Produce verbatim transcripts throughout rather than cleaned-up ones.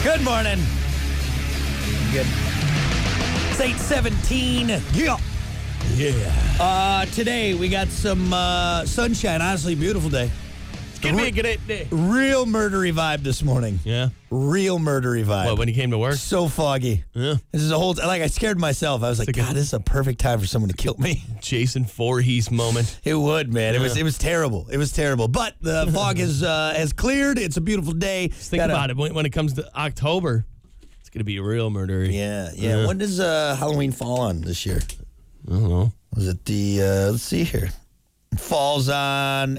Good morning. Good. It's eight seventeen. Yeah. Yeah. Uh, today we got some uh, sunshine. Honestly, beautiful day. It's going to be a great day. Real murdery vibe this morning. Yeah. Real murdery vibe. What, when you came to work? So foggy. Yeah. This is a whole, like, I scared myself. I was like, like a- God, this is a perfect time for someone to kill me. Jason Voorhees moment. It would, man. It Yeah. was it was terrible. It was terrible. But the fog has uh, has cleared. It's a beautiful day. Just think about it. When, when it comes to October, it's going to be a real murdery. Yeah, yeah. Yeah. When does uh, Halloween fall on this year? I don't know. Was it the, uh, let's see here. It falls on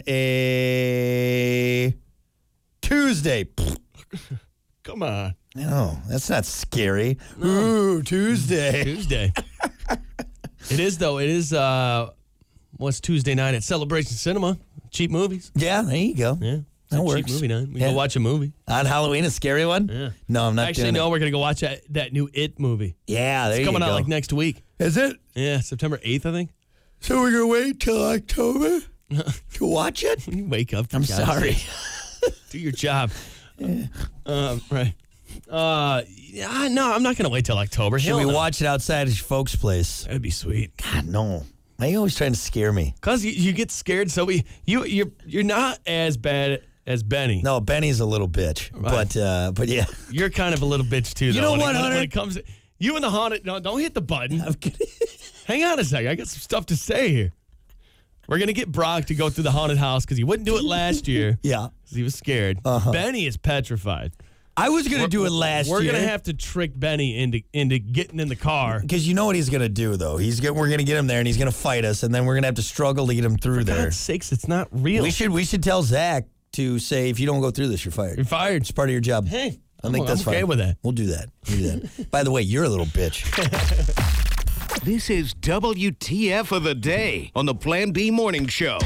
a Tuesday. Come on. No, that's not scary. Ooh, Tuesday. Tuesday. It is, though. It is, uh, what's Tuesday night at Celebration Cinema? Cheap movies. Yeah, there you go. Yeah. It's That a works. cheap movie night. We Yeah. go watch a movie. On Halloween, a scary one? Yeah. No, I'm not Actually, doing no, it. we're going to go watch that, that new It movie. Yeah, there It's you coming go. out like next week. Is it? Yeah, September eighth, I think. So we're going to wait till October to watch it? You wake up. for I'm God's sorry. sake. Do your job. Um, right. Uh, yeah, no, I'm not going to wait till October. Should Hell we no. watch it outside his folks' place? That'd be sweet. God, no. Why are you always trying to scare me? Cause you, you get scared, so we you you're you're not as bad as Benny. No, Benny's a little bitch. Right. But, uh, but yeah. You're kind of a little bitch too. You though, know when what, it, when, Hunter? when it comes, to, you and the haunted. No, don't hit the button. I'm kidding. Hang on a second. I got some stuff to say here. We're gonna get Brock to go through the haunted house because he wouldn't do it last year. Yeah. 'Cause he was scared. Uh-huh. Benny is petrified. I was going to do it last We're year. gonna have to trick Benny into into getting in the car. Because you know what he's going to do, though. He's get, We're going to get him there, and he's going to fight us, and then we're going to have to struggle to get him through For there. God's sakes, it's not real. We should we should tell Zach to say, if you don't go through this, you're fired. You're fired. It's part of your job. Hey, I think I'm, that's I'm okay fine. with that. We'll do that. We'll do that. By the way, you're a little bitch. This is W T F of the day on the Plan B Morning Show.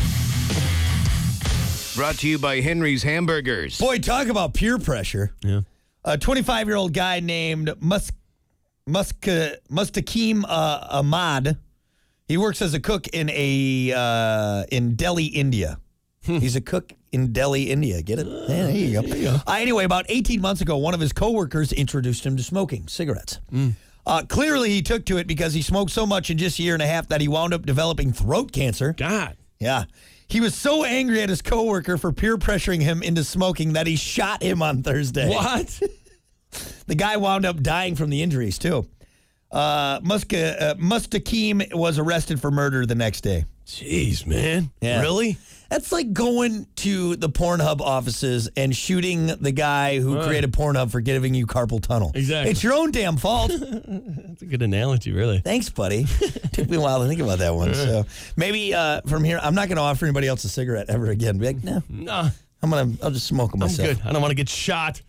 Brought to you by Henry's Hamburgers. Boy, talk about peer pressure. Yeah. A twenty-five-year-old guy named Mus- Muska- Mustaqim uh, Ahmad. He works as a cook in a uh, in Delhi, India. He's a cook in Delhi, India. Get it? Yeah, there you go. There you go. Uh, anyway, about eighteen months ago, one of his coworkers introduced him to smoking cigarettes. Uh, clearly, he took to it because he smoked so much in just a year and a half that he wound up developing throat cancer. God. Yeah. He was so angry at his coworker for peer pressuring him into smoking that he shot him on Thursday. What? The guy wound up dying from the injuries, too. Uh, Muska, uh, Mustaqim was arrested for murder the next day. Jeez, man. Yeah. Really? That's like going to the Pornhub offices and shooting the guy who Right. created Pornhub for giving you carpal tunnel. Exactly. It's your own damn fault. That's a good analogy, really. Thanks, buddy. Took me a while to think about that one. So maybe uh, from here, I'm not going to offer anybody else a cigarette ever again. Be like, no, Nah, I'm gonna, I'll just smoke them I'm myself. good. I don't want to get shot.